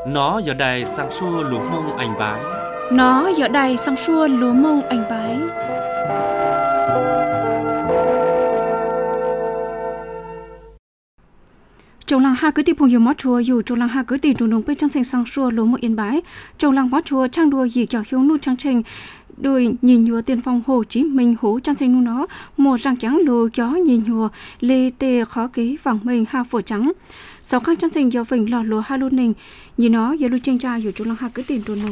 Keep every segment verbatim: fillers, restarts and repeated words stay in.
Nó giờ đài sang xua lúa mông anh bái. Nó giờ đài sang xua lúa mông anh bái. Trong làng ha cứ tìm phong yêu mót chùa dù trong làng ha cứ tìm trùng đồng bên trang trình sang xua lúa mông yên bái. Trong làng mót chùa trang đùa gì kiểu hiếu nu trang trình đôi nhìn nhùa tiền phong Hồ Chí Minh hú trang trình nu nó mùa răng trắng lùa gió nhìn nhùa lê tê khó ký vàng mình ha phổ trắng. Sau khăn trang trình do phình lò lúa ha luôn nình nhìn nó giờ lưu tranh tra dù trong làng ha cứ tìm trùng đồng.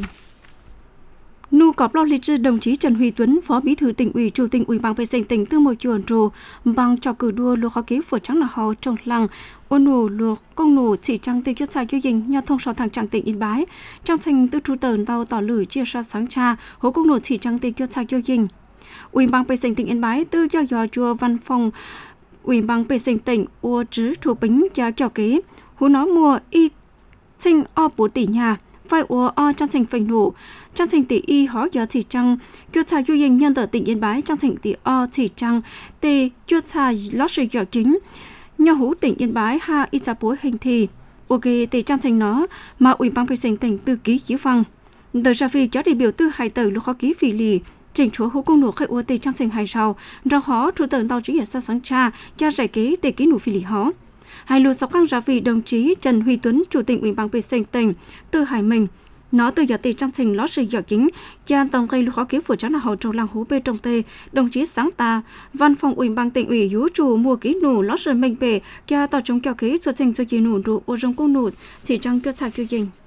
Nu cọp lo lịch sử đồng chí Trần Huy Tuấn, Phó Bí thư Tỉnh ủy, Chủ tịch Ủy ban vệ sinh tỉnh Tư Môi Chuồn Rù bằng trò cử đua lúa khó ký phổ trắng là hò trong làng ôn nụ lúa công nụ chỉ trang tiêu chất sai cho dình nhau thông sáu thằng trang tỉnh Yên Bái trang thành tư trụ tờn tàu tỏ lử chia ra sáng tra hố công nụ chỉ trang tiêu chất sai cho dình Ủy ban vệ sinh tỉnh Yên Bái tư do dò chùa văn phòng Ủy ban vệ sinh tỉnh ua trứ thủ bính cho trò ký hú nó mua y sinh o bố tỷ nhà vai ua o trang thành phành nụ trang thành tỷ y hóa giờ chỉ trăng kêu xài du yên nhân ở tỉnh Yên Bái trang thành tỷ o chỉ trăng tê kêu xài lót sự giờ chính nhà hú tỉnh Yên Bái ha y sa bối hình thì ok tê trang thành nó mà Ủy ban vệ sinh tỉnh tư ký ký phăng đời ra vì cho đại biểu tư hai tờ lúc khó ký phỉ lì chỉnh chúa hú công nổ khai ua tê trang thành hai sau rồi họ thủ tờ tàu chỉ ở xa sáng cha cho giải ký tê ký nổ phỉ lì họ hai lô sáu khang ra vì đồng chí Trần Huy Tuấn, Chủ tịch Ủy ban vệ sinh tỉnh Tư Hải Minh nó từ giờ tê trang trình lót sự giờ chính cha tổng cây lúa khó ký phổ trắng là hậu trầu làng hú bê trong tê đồng chí sáng ta văn phòng Ủy ban tỉnh ủy hú chủ mua ký nổ lót sự mình bể cha tàu chống kẹo ký cho trình cho chị nổ rụ ô rong cô nổ chỉ trang kêu xài kêu dình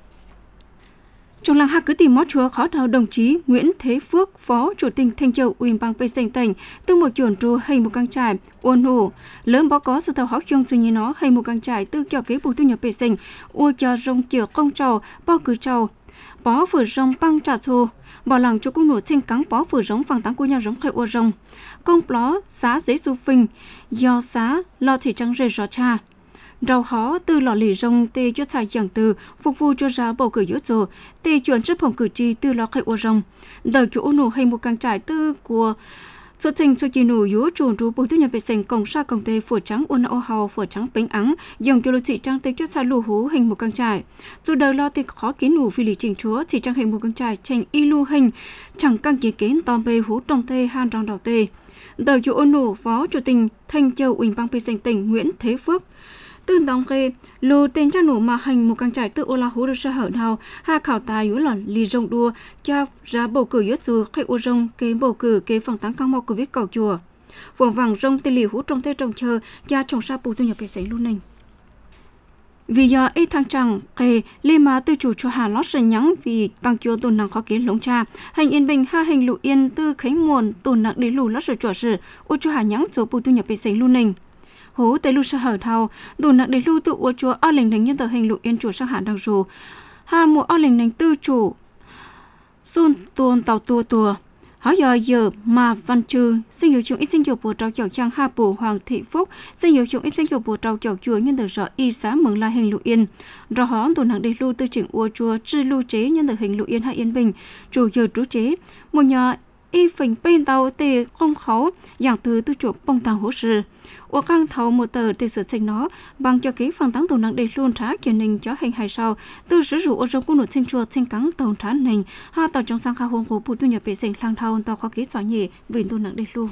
trong làng ha cứ tìm mót chúa khó đầu đồng chí Nguyễn Thế Phước, Phó Chủ tịch Thanh Châu Ủy ban vệ sinh tỉnh từ một chuẩn ru hay một căng trải ôn hồ lớn báo có sự thảo khó khiêng như nó hay một căng trải từ kẹo kế bù thu nhập vệ sinh ua cho rong chữa công trầu bao cứ trầu bó vừa rong băng trà xô bỏ làng cho cung nổ trên cắn bó vừa rong phẳng táng của nhà rong khai ua rong công bó xá giấy su phình do xá lo chỉ trắng rề rõ cha rau khó từ lò lì rong tê cho xài chẳng từ phục vụ cho ra bầu cử yếu rồi tê chuyển chấp phòng cử tri từ lò khai ua rong đời chỗ nổ hay một càng trải tư của xuất trình cho kỳ nổ yếu chuồn rú bùi thu nhập vệ sinh công sa công tê phổ trắng ôn ô hào phổ trắng bánh ắng dòng kêu chỉ trang tê cho xài lù hú hình một càng trải dù đời lo tê khó kiến nổ phi lì trình chúa chỉ trang hình một càng trải tranh y lưu hình chẳng càng kế kiến tòm bê hú trong tê han rong đào tê đời chỗ nổ Phó Chủ tịch Thanh Châu Ủy ban vệ sinh tỉnh Nguyễn Thế Phước từ đồng khê lô tên cha nổ mà hành một càng trải từ ô la hú được sa hở nào ha khảo tài yếu là lì rong đua cho ra bầu cử yếu dù khai ô rong kế bầu cử kế phòng táng căng mò covid cầu chùa phường vàng rong tê lì hú trong tê trồng chờ cha trồng sa bù thu nhập vệ sinh luôn nình vì do ít thăng trăng kê lê mà tư chủ cho hà lót sần nhắng vì bằng kiều tồn nặng khó kiến lống cha hành yên bình ha hành lụ yên tư khánh nguồn tồn nặng để lù lót sờ chùa sử ô cho hà nhắng số bù thu nhập vệ sinh luôn nình hú tây lu sa hở thao đủ nặng để lưu tự ua chúa o lình nành nhân tờ hình lụ yên chủ sang hạn đằng rù ha mùa o lình nành tư chủ xuân tuôn tàu tua tua hỏi giờ giờ mà văn trừ sinh hiệu chung ít sinh hiệu bùa trao chậu trang ha bù Hoàng Thị Phúc sinh hiệu chung ít sinh hiệu bùa trao chậu chùa nhân tờ rõ y xá mừng la hình lụ yên rõ hó đủ nặng để lưu tư chỉnh ua chúa trừ lưu chế nhân tờ hình lụ yên hai yên bình chủ giờ trú chế một nhà y phình bên tàu tê không khó dạng từ tư chủ bông tàu hỗ sự ua căng thầu một tờ tê sửa thành nó bằng cho kế phẳng táng tàu nặng để luôn trả kiểu nình cho hình hai sau từ sử dụng ô rong cung nổ trên chùa trên cắn tàu trả nình ha tàu trong sang kha hông hồ bù thu nhập vệ sinh lang thao tàu khó ký giỏi nhẹ vì tàu nặng để luôn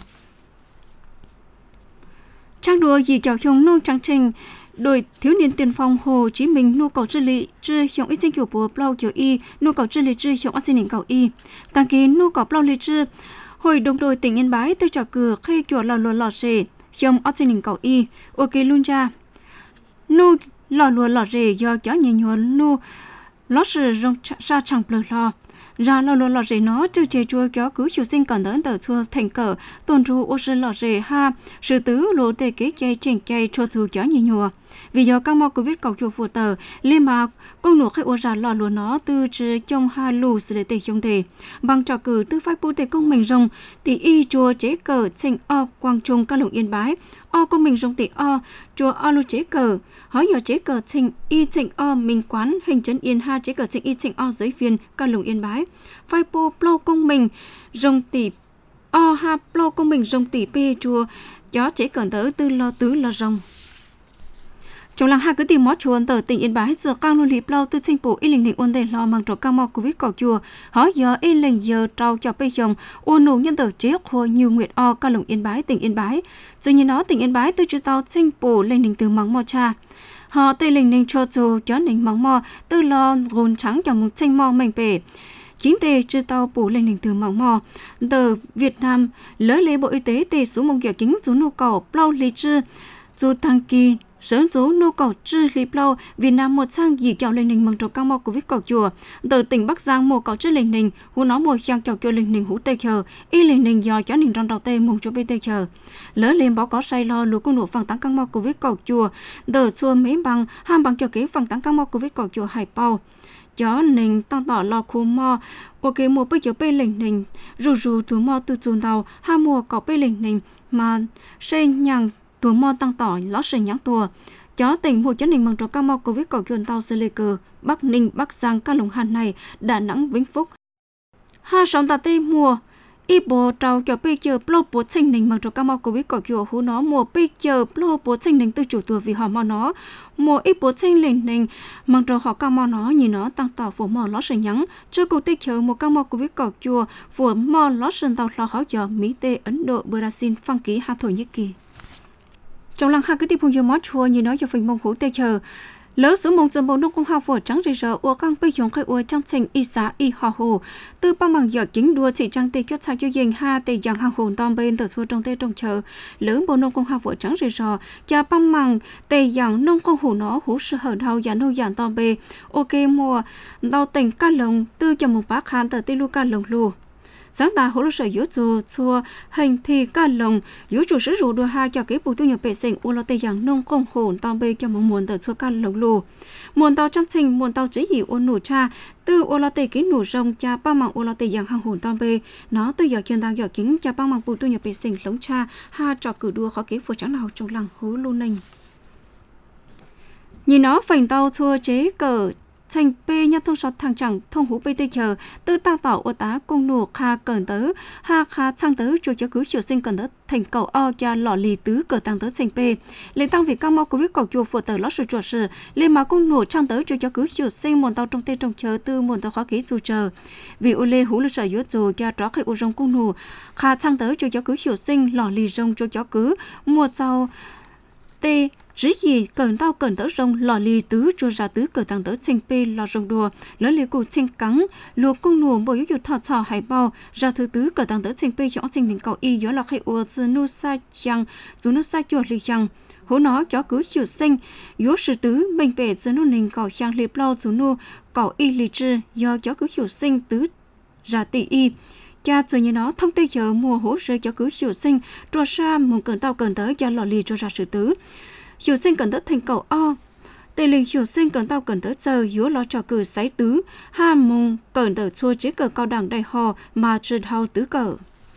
trang đùa gì chào chung nông trang trình đội thiếu niên tiền phong Hồ Chí Minh nô cầu治理志向一千九百bao九y nô cầu治理志向二千零九y tăng ký nô cầu bao lý志hội đồng đội tỉnh Yên Bái từ trò cửa khai kiểu lò lò lò rể trong二千零九y ok luôn cha nô lò lò lò rể do gió nhẹ nhòa nô lót sự rong ra chẳng bờ lò ra lò lò lò rể nó trừ chế chua gió cứ chủ sinh còn đến tờ chua thành cờ tôn ru ô sư lò rể ha sự tứ lô tê kế chay chèn chay chua chua gió nhẹ nhòa vì do các mô covid cầu chùa phù tờ lên mà công nổ khai ô ra lò lúa nó từ trừ trong hai lù sự tệ trong thể bằng trò cử tư phái bù tệ công mình rồng tỷ y chùa chế cờ thành o quang trung các lục Yên Bái o công mình rồng tỷ o chùa o lu chế cờ hỏi giờ chế cờ thành y thành o mình quán hình trấn Yên ha chế cờ thành y thành o giới viên các lục Yên Bái phái bù plo công mình rồng tỷ o ha plo công mình rồng tỷ p chùa gió chế cờ tới tư lo tứ lo rồng Trong làng hai cứ tìm mót chuồn tờ tỉnh Yên Bái giờ căng luôn liệp lâu từ chính phủ y linh linh ôn đề lo mang trò cam mò covid cỏ chùa hỏi giờ y linh giờ trao cho bây giờ ôn nụ nhân tờ chế khôi nhiều nguyệt o ca lồng Yên Bái tỉnh Yên Bái rồi như nó tỉnh Yên Bái từ chữ tàu chính phủ linh linh từ mắng mò cha họ tây linh linh cho dù cho linh mắng mò từ lo gồn trắng cho một tranh mò mạnh bể chính tề chữ tàu phủ linh linh từ mắng mò tờ Việt Nam lỡ lê bộ y tế tề số một kiểu kính số nô cầu plau lý chư dù thăng kỳ sớm số nô cầu chư liệp lâu Việt Nam một sang dì kẹo linh linh mừng trò cam mò covid cỏ chùa từ tỉnh Bắc Giang một cầu chư linh linh hú nó một sang kẹo kẹo linh linh hú tê chờ y linh linh do cho linh trong đầu tê mùng cho bê tê chờ lỡ lên báo có say lo lúa cung nụ phẳng tăng cam mò covid cỏ chùa từ xua mấy bằng ham bằng kẹo kế phẳng tăng cam mò covid cỏ chùa hải bao chó linh tăng tỏ lo khu mò ok mua bây giờ bê linh linh rù rù từ mò từ chuồn đầu ham mua cỏ bê linh linh mà xây nhàng tuổi mò tăng tỏi lót sình nhãn tua chó tỉnh Hồ Chí Minh mừng trò cam mò covid cỏ chuồn tàu xe lê cờ Bắc Ninh Bắc Giang các lồng Hà Này Đà Nẵng Vĩnh Phúc ha sóng tà tây mùa y bộ trâu cho bây giờ plo bộ sinh ninh mừng trò cam mò covid cỏ chuồn hú nó mùa bây giờ plo bộ sinh ninh từ chủ tuổi vì họ mò nó mùa y bộ sinh ninh ninh mừng trò họ cam mò nó nhìn nó tăng tỏi phủ mò lót sình nhãn chưa cụ tích chờ một cam mò covid cỏ chuồn phủ mò lót sình tàu lo họ giờ Mỹ Tây Ấn Độ Brazil Phan Ký Hà Thổ Nhĩ Kỳ trong làng hai cái tiếp phong yêu mót chua như nói cho phần mong hữu tê chờ lỡ số mong dân bộ nông công học phổ trắng rì rờ ua căng bây dùng khai ua trong trình y xã y họ hồ từ ba bằng giờ chính đua chỉ trang tê chốt sao cho dành ha tê dạng hàng hồn tom bên từ xua trong tê trong chờ lỡ bộ nông công học phổ trắng rì rờ cha ba bằng tê dạng nông công hồ nó hữu sự hở đầu dạng nô dạng tom bê ok mùa đào tỉnh ca lồng từ cho một bác hàn từ tê lu ca lồng lu sáng ta hỗ trợ yếu chủ chua hình thì ca lồng yếu chủ sử dụng đua hai cho cái bộ tu nhập vệ sinh u lo tây giang nông không hồn tao bê cho một nguồn từ chua ca lồng lù nguồn tàu trong trình nguồn tàu chỉ hiểu ôn nổ cha từ u lo tây kín nổ rồng cha ba mạng u lo tây giang hàng hồn tao bê nó từ giờ kiên tăng giờ kính cha ba mạng bộ tu nhập vệ sinh lống cha ha trò cử đua khó kế phụ trắng nào trong làng hú lô ninh nhìn nó phành tàu chua chế cờ thành p nhát thông sọt thằng chẳng thông hú bê tê chờ từ tăng tỏ ô tá công nổ kha cẩn tớ ha kha sang tớ cho cho cứ chiều sinh cẩn tớ thành cầu o cha lọ lì tứ cờ tăng tớ thành p lên tăng việc cao mò covid cầu chùa phụ tờ lót sự chuột sự lên mà công nổ trang tớ cho cho cứ chiều sinh một tàu trong tê trong chờ tư một tàu khó kỹ dù chờ vì ô lê hú lư sở yếu dù cha rõ khai ô rong công nổ kha sang tớ cho cho cứ chiều sinh lọ lì rong cho cho cứ một tàu tê dĩ gì cần tao cần tớ rong lò lì tứ cho ra tứ cờ tăng tớ chênh pê lò rong đùa lỡ lì cụ chênh cắn lùa công nùa bồi yếu thọ thọ hải bao ra thứ tứ cờ tăng tớ chênh pê cho chênh đình cầu y gió là khai ua dư nu sa chăng dù nu sa chuột lì chăng hố nó cho cứ chiều sinh yếu sự tứ mình bể dư nu đình cầu chăng liệp lao dù nu cầu y lì chư do cho cứ chiều sinh tứ ra tỷ y cha rồi như nó thông tê chờ mùa hỗ trợ cho cứ chiều sinh cho ra một cần tao cần tớ cho lò lì cho ra sự tứ chiều sinh cần tớ thành cầu o tây linh chiều sinh cần tao cần tớ giờ yếu lo trò cử sái tứ ha mông cần tớ chua chế cờ cao đẳng đại hò mà trừ hao tứ cờ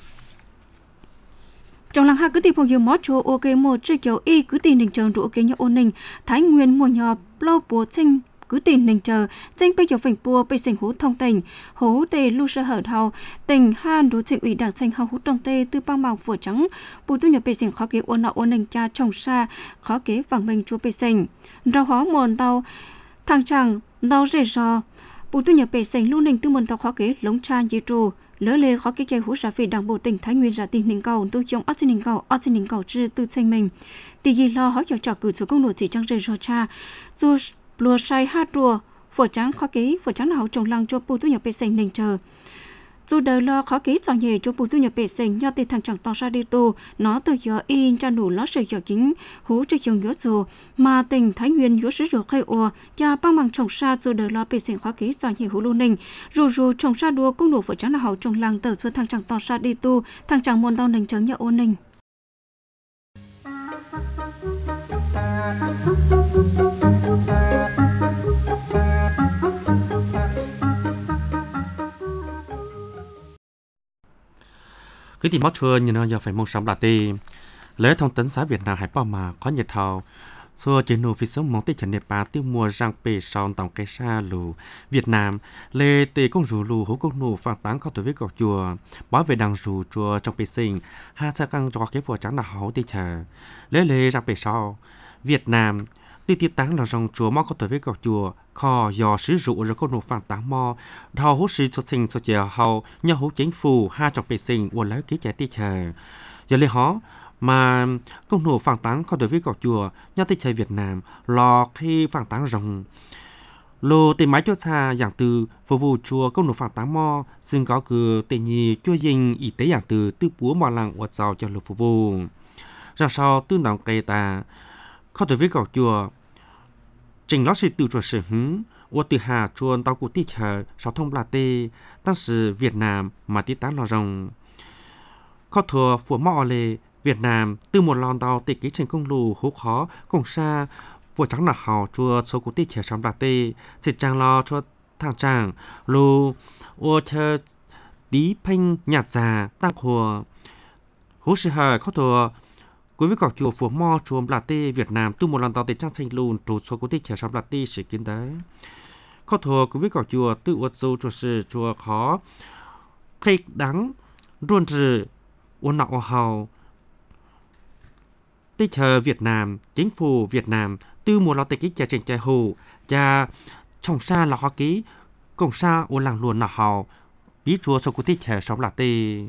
trong làng hai cứ tìm phong yêu mót chua ok một chơi kiểu y cứ tìm đình chờ rủ ok nhau ôn ninh thái nguyên mùa nhỏ lâu bùa chinh cứ tìm nền chờ tranh bây giờ phình bùa bây sinh hú thông tình hú tê lu sơ hở thầu tình han đối trình ủy đảng tranh hao hú trong tê từ băng màu phổ trắng bù tu nhập bây sinh khó kế ôn nọ ôn nền cha trồng xa khó kế vàng mình chúa bây sinh rau hó mồn tàu thằng chàng tàu rể rò bù tu nhập bây sinh lu nền tư mồn tàu khó kế lống cha dê trù lỡ lê khó kế chạy hú ra về đảng bộ tỉnh Thái Nguyên ra tỉnh ninh cầu tu chống ớt xin ninh cầu ớt xin ninh cầu chư tư tranh mình tỷ gì lo hỏi cho trò cử số công nổ chỉ trang rể rò cha dù lùa say hát rùa phổ trắng khó ký phổ trắng nào trồng lăng cho bù tu nhập bê sinh nền chờ dù đời lo khó ký chọn nhề cho bù tu nhập bê sinh do tiền thằng chẳng to ra đi tu nó từ giờ in cha đủ lót sợi giờ chính hú cho trường yếu dù mà tỉnh Thái Nguyên yếu sử dụng khai ua cha băng bằng trồng sa dù đời lo bê sinh khó ký chọn nhề hú lô ninh rù rù trồng sa đua công nổ phổ trắng nào trồng lăng từ xuân thằng chẳng to ra đi tu thằng chẳng môn đau nền chấn nhà ô ninh cứ tìm mót chua như nó giờ phải mong sống là tì lễ thông tấn xã Việt Nam hải bao mà có nhiệt thầu xua trên nụ phía sống mong tây trần Nepal tiêu mùa răng bể son tổng cái xa lù Việt Nam lê tề công rủ lù hữu công nụ phản tán có tuổi với cọc chùa bảo vệ đằng rủ chùa trong bể sinh hai sa căng cho cái phổ trắng là hậu tây chờ lễ lê răng bể sau Việt Nam tư tiết táng là rong chùa mò có tuổi với cọc chùa kho dò sử dụng rồi có nộp phản táng mò thao hút sĩ xuất sinh xuất chiều hậu nhà hút chính phủ hai chọc bệ sinh uốn lấy ký chạy tiết chờ giờ lấy họ mà công nộp phản táng có tuổi với cọc chùa nhà tiết chờ Việt Nam lò khi phản táng rong lô tên máy cho xa dạng từ phục vụ chùa công nộp phản táng mò xin có cứ tên nhì chùa dinh y tế dạng từ tư búa mò làng uất giàu cho lục phục vụ rằng sau tương đồng cây ta có tuổi với cọc chùa trình lót sự tự chủ sở hữu, của từ hà chuồn tàu cụ tít chờ sáu thông bla tê, tăng sự Việt Nam mà tí tán lò rồng. Có thừa của mọ lệ Việt Nam từ một lòn tàu tịch ký trên công lù hữu khó cùng xa, vừa trắng là hào chua số cụ tít chờ sáu bla tê, xịt trang lo cho thằng chàng lù, ô chờ tí phanh nhạt già tăng hùa. Hữu sự hờ có thừa quý vị cọc chùa phù mò chùa Bla Tê Việt Nam từ một lần tàu tới trang xanh lùn trụ số của tích trẻ sau Bla Tê sự kiến đấy. Có thua quý vị cọc chùa tự uất dâu chùa sự chùa khó khách đắng ruồn trừ uốn nọ hào tích trẻ Việt Nam chính phủ Việt Nam từ một lần tới kích trẻ trình trẻ hồ và trong xa là khó ký cùng xa uốn làng luồn nọ hào bí chùa số của tích trẻ sau Bla Tê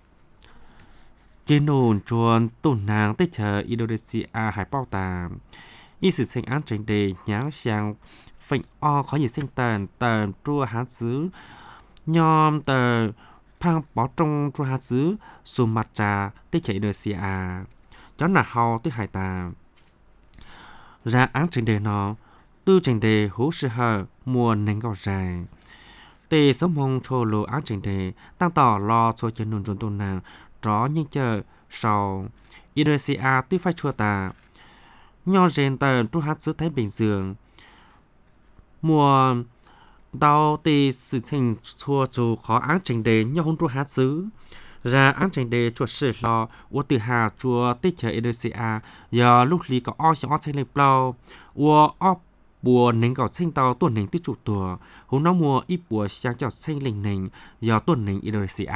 trên nền chuồn tổn nàng tích chờ Indonesia hải bao tà y sự sinh án trình đề nháng sang phệnh o khó gì sinh tàn tàn trua hán xứ nhom tờ phang bó trong trua hán xứ xù mặt trà tích chờ Indonesia chó nà hào tích hải tà ra án trình đề nó tư trình đề hữu sư hờ mùa nánh gọt dài tê sống hông chô lô án trình đề tăng tỏ lo cho chân nền chuồn tổn nàng rõ nhưng chờ sau Indonesia tuy phải chua ta nho rèn tờ tru hát giữa Thái Bình Dương mùa đau tì sự tình chua dù khó án trình đề nho hôn tru hát xứ ra án trình đề chuột sự lo của từ hà chua tích chờ Indonesia giờ lúc lý có o xó xanh lên plau của o bùa nền gọt xanh tàu tuần nền tích trụ tùa hôn nó mùa ít bùa sáng chọt xanh lình nền giờ tuần nền Indonesia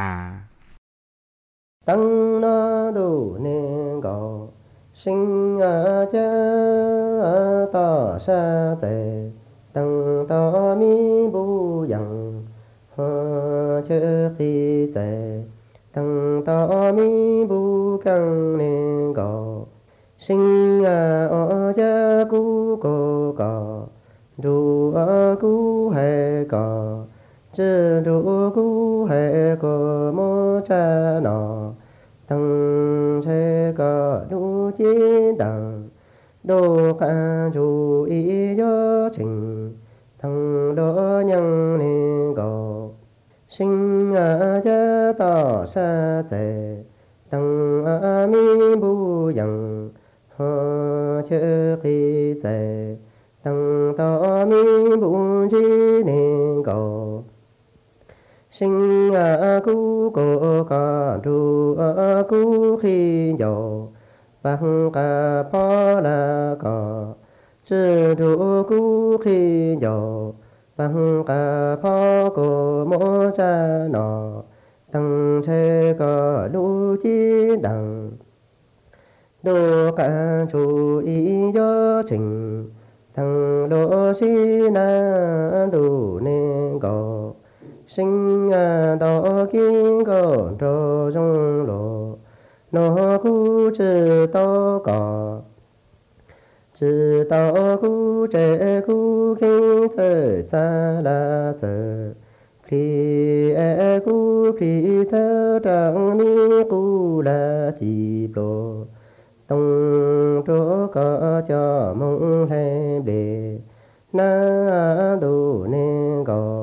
tăng na đủ nên có sinh a cha ta sa tề tăng ta mi bu yang ha chơ khi tề tăng ta mi bu căng nên có sinh a o cha cu co có du a cu he có chơ du cu he có mo cha nọ tăng sẽ có đủ chi đẳng đô ca chú ý cho trình tăng đô nhân nên có sinh a cha ta sa tề tăng a mi bu yang ha chơ khi tề tăng ta mi bu chi nên có sinh a cu cô ca tru a cu khi dầu bằng ca pa la ca chư tru cu khi dầu bằng ca pa cô mo cha nọ tăng che ca đủ chi đẳng đô ca chú ý do trình thằng đô si na đủ nên có sinh a đó kiến có trò trong lộ nó cu chữ to có chữ to cu trẻ cu khi thời xa là giờ khi e cu khi thơ trăng mi cu là chỉ lộ tông chỗ có cho mong hay để na đủ nên có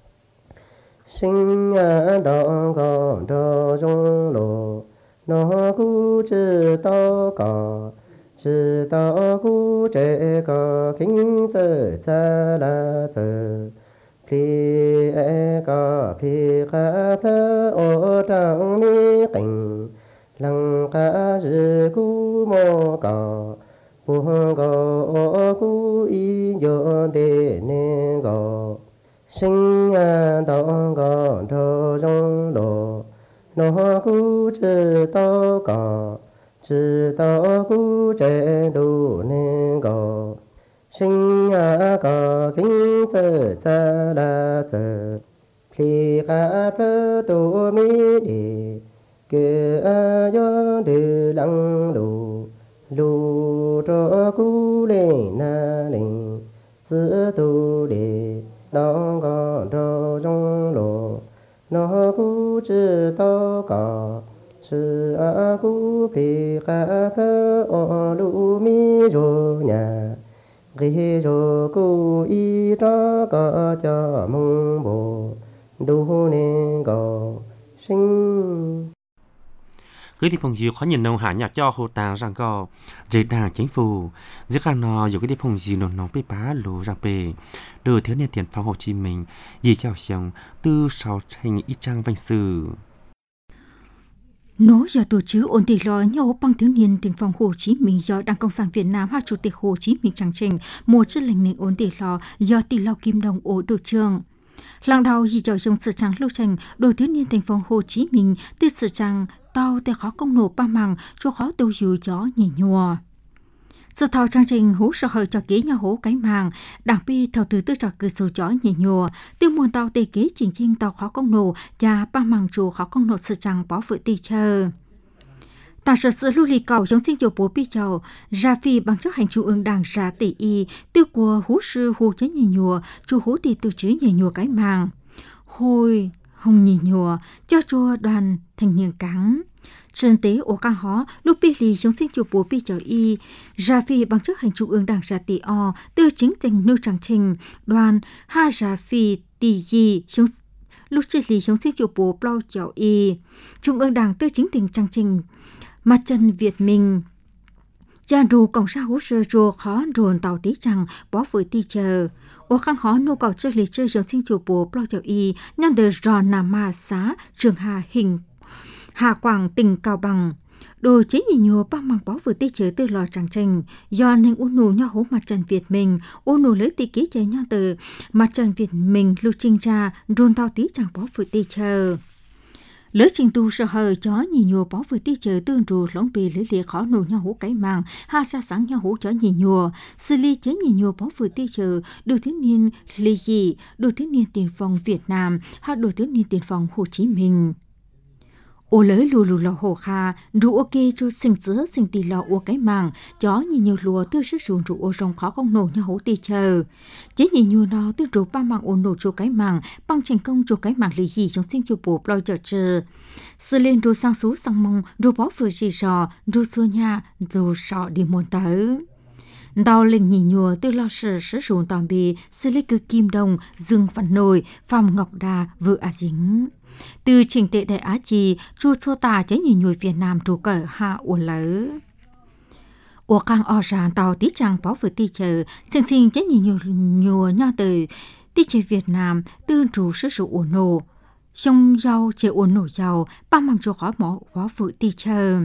sinh a đó có trò trong lộ nó cu chữ to có chữ to cu trẻ có kính giờ xa là giờ khi e có khi khá phá ô trăng mi cảnh lăng khá chữ cu mô có buông có ô cu y dô đề nên có sinh a đó có trò trong lộ nó cu chữ to có chữ to cu trẻ đủ nên có sinh à có kinh giờ cha la giờ khi cả phơ tu mi đi cứ a yo từ lăng lù lù cho cú lên na lên giữ tu để đong có cho trong lò nó cú chữ to cả sự a cú phi cả phơ o lu mi rồi nhà ghi rồi cú y cho có cho mong bồ đủ nên có sinh cứ thì phong diêu khó nhìn nông hạ nhạc cho hồ tàng rằng có dễ đàng chính phủ giữa các nó dù cái đi phong diêu nông nông bê bá lù rằng bề đưa thiếu niên tiền phong Hồ Chí Minh dì chào xong từ sau thành ít trang văn sử Nó giờ tổ chức ổn định lo nhau bằng thiếu niên tiền phong Hồ Chí Minh do Đảng Cộng sản Việt Nam và Chủ tịch Hồ Chí Minh trang trình một chất lệnh nền ổn định lo do tỷ lệ kim đồng ổ tổ trường lần đầu dì chào xong sự trang lưu trình đồ thiếu niên tiền phong Hồ Chí Minh từ sự trang tàu để khó công nổ ba măng cho khó tiêu dư gió nhẹ nhùa. Sự thảo chương trình hú sở hơi cho kế nhà hố cái màng, đảng bi theo thứ tư cho cửa sổ gió nhẹ nhùa, tiêu muôn tàu tê kế chỉnh chinh tàu khó công nổ và ba măng chùa khó công nổ sự chẳng bỏ vợ tì chờ. Tàng sở sự lưu lì cầu giống sinh dụ bố bi chầu, ra phi bằng chấp hành trung ương đảng ra tỷ y, tiêu của hú sư hú chớ nhẹ nhùa, chú hú tì tư chứ nhẹ nhùa cái màng. Hồi hồng nhì nhùa, cho chua đoàn thành niên cắn. Trên tế ổ ca hó, lúc bi lì chống sinh chủ bố bi chở y, ra phi bằng chức hành trung ương đảng ra tỷ o, tư chính tình nưu tràng trình, đoàn ha ra phi tỷ gì, chống lúc trị lì chống sinh chủ bố bao chở y. Trung ương đảng tư chính tình tràng trình, mặt chân Việt Minh. Cha rù cổng xa hú sơ rùa khó rồn tàu tí chẳng, bó với tỷ chờ. Ô khăn khó nô cầu chơi lý chơi giống sinh chủ bố bao chở y, nhân đời rò nà ma xá, trường hà hình Hà Quảng tỉnh Cao Bằng. Đồ chế nhì nhùa ba măng bó vừa tê chế từ lò tràng trình, do nên ôn nụ nho hố mặt trận Việt Minh, ôn nụ lấy tì ký chế nho từ mặt trận Việt Minh lưu trình ra, rôn tao tí chẳng bó vừa tê chờ. Lỡ trình tu sở hờ chó nhì nhùa bó vừa tê chờ tương rù lóng bì lấy lìa khó nụ nho hố cái màng, ha xa sáng nho hố chó nhì nhùa, xử lý chế nhì nhùa bó vừa tê chờ, đồ thiếu niên lì dị, đồ thiếu niên tiền phong Việt Nam, ha đồ thiếu niên tiền phong Hồ Chí Minh. Ô lới lù lù lò hồ kha, rủ ok cho sinh giữa sinh tì lò ô cái màng, chó nhìn nhiều lùa tư sức rùn rủ ô rồng khó công nổ nhau hố tì chờ. Chế nhìn nhiều nó tư rủ ba màng ô nổ cho cái màng, bằng thành công cho cái màng lì gì trong sinh chiều bố ploi chờ chờ. Sư lên rủ sang xú sang mông, rủ bó vừa rì rò, rủ xua nhà, rủ sọ đi muôn tới. Đào linh nhìn nhùa tư lo sở sử dụng tòm bì, sư lấy cứ kim đồng, dương văn nồi, phòng ngọc đà, vợ à dính. Từ trình tệ đại Á Trì, chu chô tà chế nhìn nhùi Việt Nam trù cờ hạ ổ lỡ. Ổ càng ổ ràng tàu tí chẳng bó vừa tí chờ, sinh sinh chế nhìn nhùi nhùa nhau từ tí chế Việt Nam tương trù sử dụng ổ nổ. Xong dâu chế ổ nổ dâu, ba măng chô khó mỏ bó vừa tí chờ.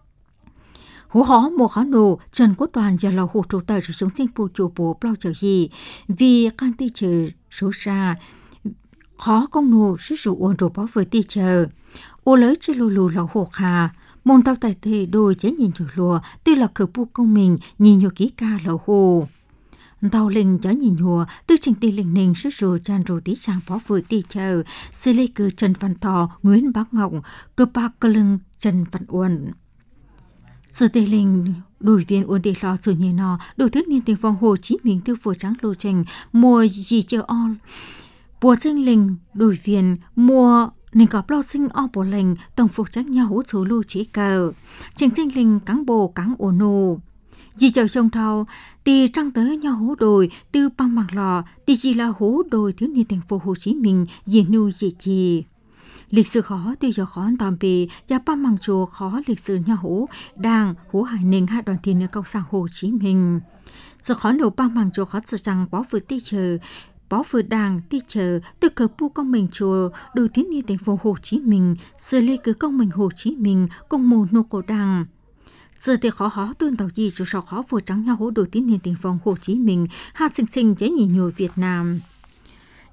Hú hó mùa khó nổ, Trần Quốc Toàn giờ lầu hù trù tờ sử dụng sinh bù chủ bố bao chờ gì, vì càng tí chờ số ra, khó công nụ sử dụng ổn rổ bó với tí chờ. Ô lới chế lù lù lầu hổ khà, môn tao tài thể đôi chế nhìn chủ lùa, tuy là cử bu công mình nhìn nhô ký ca lầu hổ. Tao linh cho nhìn nhùa, tư trình tì linh ninh sử dụng chan rổ tí trang bó với tí chờ, sư lê cử Trần Văn Thọ, Nguyễn Bác Ngọc, cử bác cơ lưng Trần Văn Uẩn. Sự tê linh đổi viên ổn định lo rồi như nó, đổi thức niên tình vòng Hồ Chí Minh tư phổ trắng lô trình, mùa gì chờ o. Bùa sinh linh đổi viên mùa nên có lo sinh o bổ lệnh tổng phục trách nhau hỗ số lưu trí cờ. Trình sinh linh cán bồ cán ổ nô. Dì chờ sông thao, tì trăng tới nhau hố đồi, tư băng mặc lò, tì chỉ là hố đồi thiếu niên thành phố Hồ Chí Minh, dì nuôi dì chì. Lịch sử khó tuy do khó tòm bì, và băng mặc chùa khó lịch sử nhau hố, đang hố hải ninh hạ đoàn thiên ở cộng sản Hồ Chí Minh. Sự khó nấu băng mặc chùa khó sự rằng bó vừa tí chờ, bó vừa đảng tí chờ, từ cờ bu công mình chùa, đồ thiếu niên thành phố Hồ Chí Minh, sự lê cứ công mình Hồ Chí Minh, công mồ nô cổ đảng. Giờ thì khó khó tương tàu gì cho sao khó vừa trắng nhau hố đồ tín niên tình vòng Hồ Chí Minh, hạ sinh sinh chế nhị nhồi Việt Nam.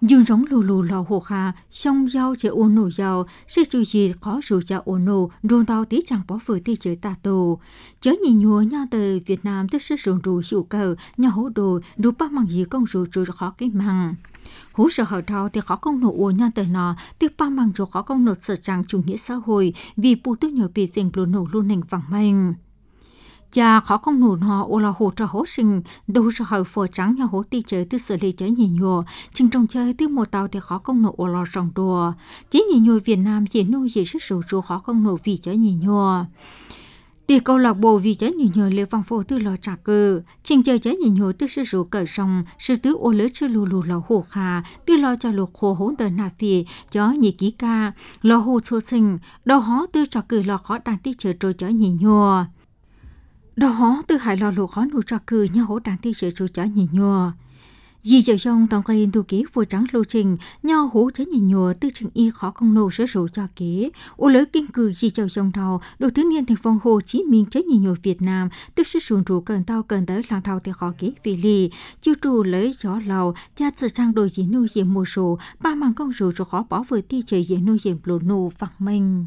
dương giống lù lù lò hồ hà song giao chế ô nô giao sẽ chú gì có rủ giao ô nô rôn tàu tí chẳng bỏ vừa tí chơi ta tù chớ nhìn nhúa nhau từ Việt Nam tức sẽ rủ rủ sụ cờ nhà hỗ đồ rủ ba bằng gì công rủ rủ khó cái măng hú sợ hở thao thì khó công nổ ô nhau từ nọ tiếp ba bằng rủ khó công nổ sợ chẳng chủ nghĩa xã hội vì bù tức nhờ bị tình lù nổ luôn hình vàng mình cha khó không nụ họ ô là hồ trò hố sinh đâu sợ hở phở trắng nhà hố ti chơi từ xử lý chơi nhỉ nhùa chừng trong chơi từ một tàu thì khó không nụ ô là sòng đùa chỉ nhỉ nhùa Việt Nam chỉ nuôi chỉ sức sầu chùa khó không nụ vì chơi nhỉ nhùa thì câu lạc bộ vì chơi nhỉ nhùa lê vang phô từ lò trả cơ chừng chơi chơi nhỉ nhùa từ sức sầu cởi sòng sư tứ ô lớn sư lù lù lò hồ khà từ lò cho lục hồ hỗn tờ nà phi cho nhỉ ký ca lò hồ xô sinh đầu hó từ trò cử lò khó đàn ti chơi trôi chơi nhỉ nhùa đó từ hải lò lụa khó nụ trò cử nhau hỗ đàn ti sẽ rồi chở nhỉ nhùa vì giờ trong tổng cây tu ký vừa trắng lô trình nhau hỗ chở nhỉ nhùa từ trường y khó công nô sở rủ cho ký ô lớn kinh cử vì giờ trong đầu đồ thứ niên thành phong Hồ Chí Minh chở nhỉ nhùa Việt Nam từ sự sụn rủ cần tao cần tới làm thao thì khó ký vì lì chú trù lấy gió lầu cha sự trang đôi gì nuôi diệm mùa sổ ba màng công rủ cho khó bỏ vừa ti chơi gì nuôi diệm lô nô phẳng mình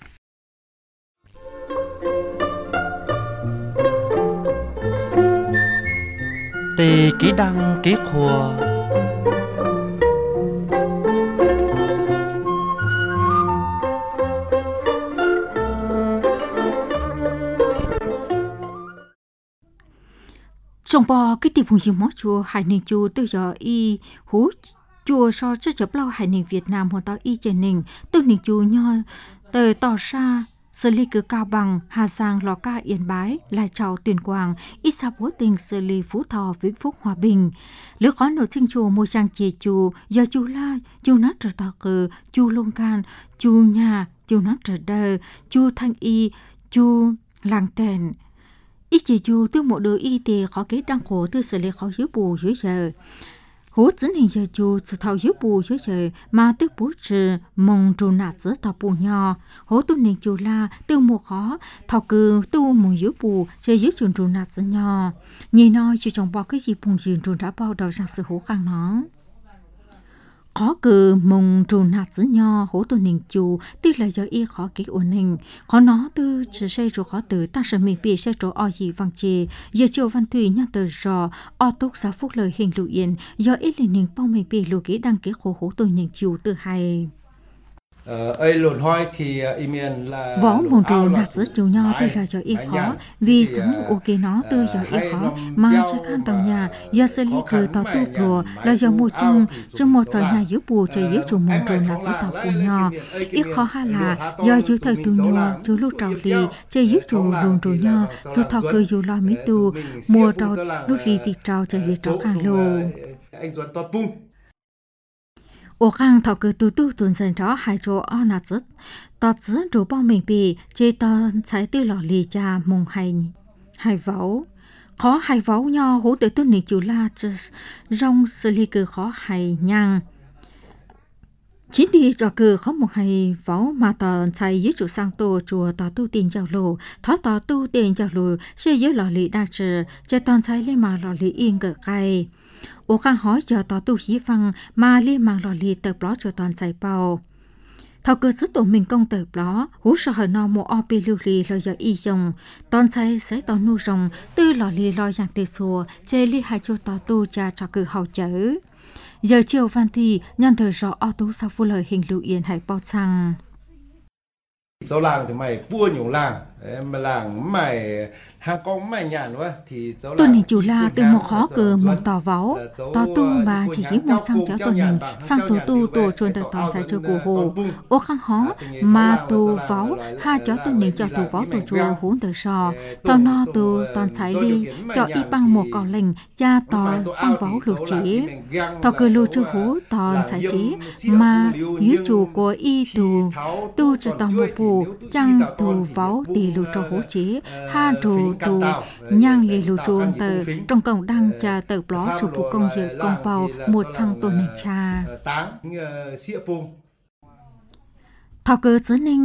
tê ký đăng ký khua trong bò cái tiệm hùng gì mó chùa hải ninh chùa từ giờ y hú chùa so chất chấp lâu hải ninh Việt Nam hoàn tao y trên ninh từ ninh chùa nho từ tỏ xa xử lý cứ Cao Bằng, Hà Giang, Lò Ca, Yên Bái, Lai Châu, Tuyên Quang, ít xa bố tình xử lý Phú Thọ, Vĩnh Phúc, Hòa Bình. Lứa khó nổi sinh chùa môi trang chê chùa, do chùa la, chùa nát trở tà cử, chùa lông can, chùa nhà, chùa nát trở đờ, chùa thanh y, chùa làng tèn. Ít chê chùa từ một đứa y tế khó kết đăng khổ từ xử lý khó dưới bù dưới giờ. Hú dẫn hình giờ chú sự thao dưới bù dưới giờ mà tức bố trừ mong trù nạt giữa thao bù nhỏ. Hú tu nền chú la từ mùa khó thao cư tu mùa dưới bù chơi dưới chuồn trù nạt giữa nhỏ. Nhìn nói chỉ trong bao cái gì bùng dường trù đã bao đầu sang sự hú khăn nó. Khó cư mong trù nạt giữa nhỏ hú tu nền chú tức là giờ y khó kỹ ổn hình. Khó nó tư chỉ xây rù khó tử ta sẽ mình bị xây rù o gì vang chê. Giờ chiều văn thủy nhăn tờ rò o túc giá phúc lời hình lụ yên. Do ít lì nình bao mình bị lụ kỹ đăng ký khổ hú tu nền chú từ hay. Võ môn trù nạt giữa chú nhau từ là giờ y khó vì sống ok nó từ giờ y khó mà chưa khăn tàu nhà giờ xử lý cử tàu tu plùa là giờ một chân trong một giờ nhà dưới bù chơi dưới chủ môn trù nạt giữa tàu bù nhỏ y khó hay là do dưới thời tu nhua chú lúc trào lì chơi dưới chủ luồng trù nhỏ chú thọ cử dù lo mỹ tu mùa trào lúc lì thì trào chơi dưới trào hàng lô ô khang thọ cử tu tu tuần dần đó hai chỗ o nạt rất tọt giữa chỗ bao mình bị chơi to trái tư lò lì cha mông hay hay vấu khó hay vấu nho hú tới tuần này chủ la rong xử lý cử khó hay nhang chính đi cho cử khó một hay vấu mà tọt trái dưới chỗ sang tô chùa tọt tu tiền giao lộ thọ tọt tu tiền giao lộ xe dưới lò lì đa trừ chơi tọt trái lên mà lò lì yên gỡ cay ô khang hỏi chờ tỏ tu sĩ phăng mà liên mạng lò lì tờ bló cho toàn giải bao. Thảo cơ sức tổ mình công tờ bló, hú sợ hở nò mùa o bì lưu lì lò giờ y dòng, toàn say sẽ tỏ nu rồng, tư lò lì lò dạng tê xùa, chê li hai chỗ tỏ tu cha cho cử hậu chớ. Giờ chiều văn thì, nhân thời rõ o tú sau phu lời hình lưu yên hay bao xăng. Dấu làng thì mày bua nhổ làng, mà làng mày ha con mày nhàn quá thì tôi này chủ la từ một khó cờ một tỏ váu tỏ tu mà chỉ chỉ một sang cho tôi mình sang tu tu tu chuồn tới toàn giải chơi của hồ ô khang hó mà tu váu ha cho tôi mình cho tu váu tu chùa huống từ sò tao no tu toàn sải đi cho y băng một cò lệnh cha tò băng váu lục chỉ tao cứ lưu chư hú toàn sải chỉ mà dưới chùa của y tu tu chỉ tao một bù chăng tu váu thì lưu cho hú chỉ ha tu tu nhang lì lù chuông tờ trong cổng đăng trà tờ bló chụp bộ công dự công bào một thằng tổ nền trà thảo cơ sứ ninh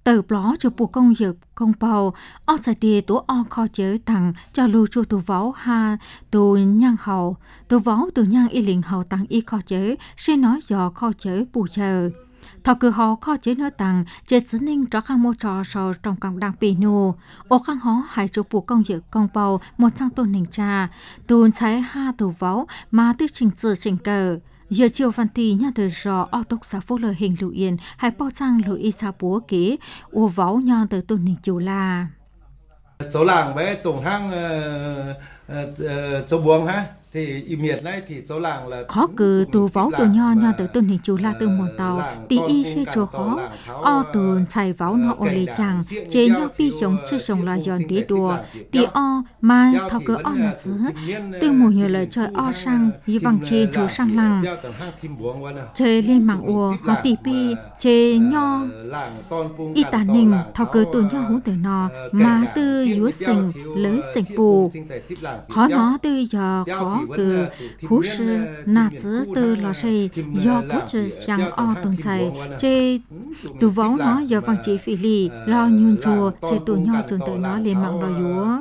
từ đó cho bộ công việc công bào ở tại địa tổ ở kho chế tặng cho lưu cho tù võ ha tù nhang hậu tù võ tù nhang y liền hậu tặng y kho chế sẽ nói dò kho chế bù chờ thọ cử họ kho chế nói tặng chế xứ ninh cho khang mô trò sò trong cộng đảng pì nô ô khang hó hai cho bộ công việc công bào một trang tôn hình cha tù trái ha tù võ mà tư trình tự trình cờ giờ chiều văn thì nhà từ rõ ở tốc xã phố lời hình lụ yên hay bao trang lụ y sa búa kế ô võ nhà từ tuần hình chiều là số làng với tổng hang số buông ha thì im miệt này thì số làng là khó cử tù võ từ nho nho từ tuần hình chiều là từ một tàu tí y sẽ cho khó o từ xài võ nó ô lì chẳng chế nhau pi sống chưa sống là giòn tí đùa tí o mai thao cứ o là dứ từ một nhiều lời chơi o sang y văng chê chú sang lăng chơi lên mạng ua họ tí pi chế nho y tà ninh thao cứ từ nho hú từ nò mà từ dúa sình lớn sình bù khó nó từ giờ khó cứ hú sư nà dứ từ lò xây do bố trừ sang o tồn chạy chế tù võ nó giờ văng chê phi lì lo nhun chùa chế tù nho chuẩn tự nó lên mạng lò dúa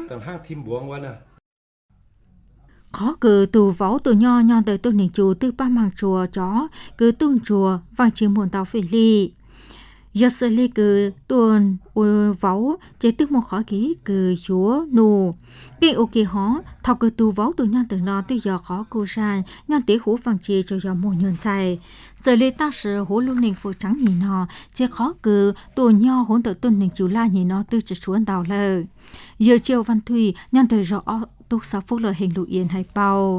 khó cứ tù võ tù nho nhon tới tôn nền chùa từ ba màng chùa chó cứ tôn chùa vang chỉ muôn tàu phi ly giờ xử lý cứ tuần u võ chế tức một khó ký cứ chúa nù cái ok hó thọ cứ tù võ tù nhon từ nó từ giờ khó cô sai nhon tí hú vang chỉ cho giờ một nhon sai giờ lý ta sử hú luôn nền phụ trắng nhìn nó chế khó cứ tù nho hỗn tới tôn nền chùa la nhìn nó từ chỉ xuống đào lờ giờ chiều văn thủy nhon từ rõ túc xã phúc lợi hình lụ yên hay bao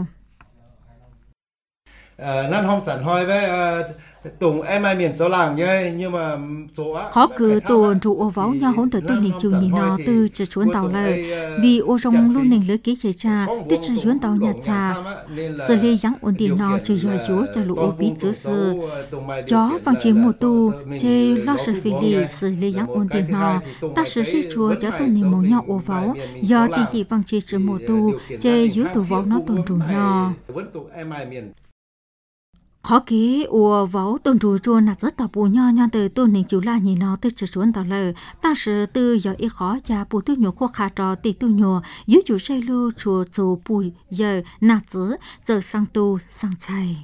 nên hôm tận hỏi với tùng em ai miền số làng nhé nhưng mà số khó cứ tuần trụ ô váo nhau hỗn thời tuần hình chiều nhìn nó từ chỉ chuyến tàu lời vì ô rong luôn nền lưới ký chế cha từ chỉ chuyến tàu nhà xa xử lý dáng ổn định nó chỉ do chúa cho lũ ô bí giữ sư chó vang chế mùa tu chế lo sự phi lì xử lý dáng ổn định nó ta sử sĩ chúa cho tuần hình màu nhau ô váo do tỷ dị vang chế sự mùa tu chế dưới tù váo nó tuần trùng nhỏ khó ký ua võ tôn trù chua nạt rất tập bù nho nho từ tôn nền chủ la nhìn nó từ chỉ xuống tàu lờ ta sử từ giờ ít khó cha bù tu nhổ khoa khá trò tỷ tu nhổ dưới chủ xây lưu chùa chùa bù giờ nạt giữ giờ sang tu sang chay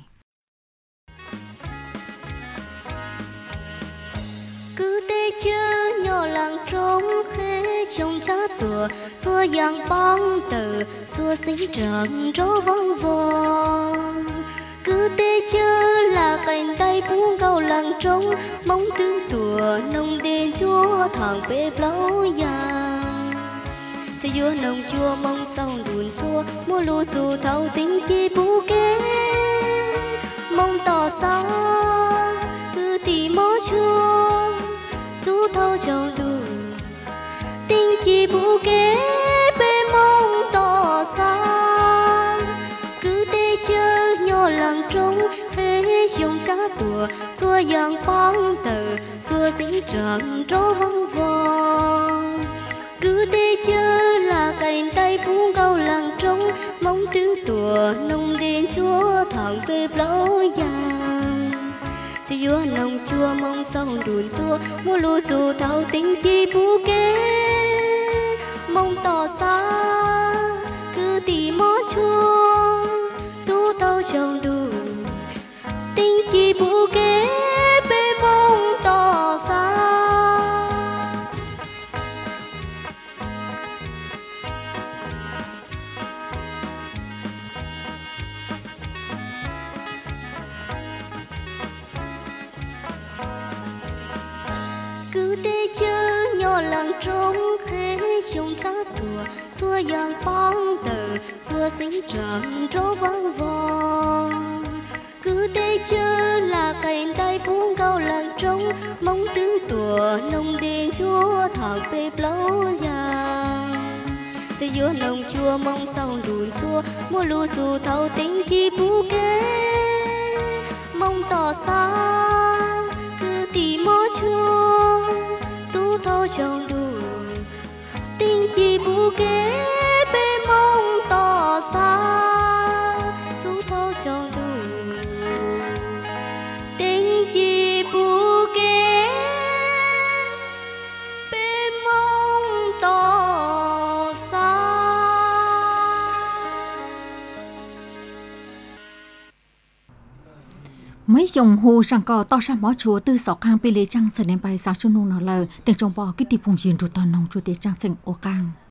cứ tê chơ nhỏ làng trống khê trong cha tùa xua giang băng từ xua sinh trần rô vong vong cứ tê chơ là cành tay buông câu làng trống mong tương tùa nông đền chúa thằng bê blau vàng sẽ vua nông chua mong sau đùn chua mua lúa dù thâu tính chi bú kế mong tỏ xa cứ thì mó chua chú thâu châu đủ tính chi bú kế bê mong tỏ xa làng trống phê dùng cha tùa xua giang phong tờ xua sinh trần rô vong vong cứ tê chơ là cành tay buông câu làng trống mong tương tùa nông đền chúa thằng về blau vàng sẽ vua nông chua mong sau đùn chua mua lúa dù thâu tính chi bú kế mong tỏ xa cứ tỉ mó chua chú tao trồng đủ tinh chi bú kế bê mong tỏ xa cứ tê chơ nhỏ làng trống khê dùng cha tùa xua giang phong tờ xua sinh trần rô vang vong cứ tê chơ là cành tay buông câu làng trống mong tương tùa nông đền chúa thằng bê blau vàng sẽ vua nông chua mong sau đùn chua mua lúa dù thâu tính chi bú kế mong tỏ xa cứ tỉ mó chua chú thâu trồng đủ tinh chi bú kế bê mong tỏ xa chú thâu trồng đủ tinh chi bú kế mấy dòng hồ sang cò to sang mó chúa từ sọ khang bị lệ trăng sần đến bay sáng xuân nung nó lờ tiếng trong bò cái tiệp hùng diên ruột tòn nông chúa tiệp trăng sình ô cang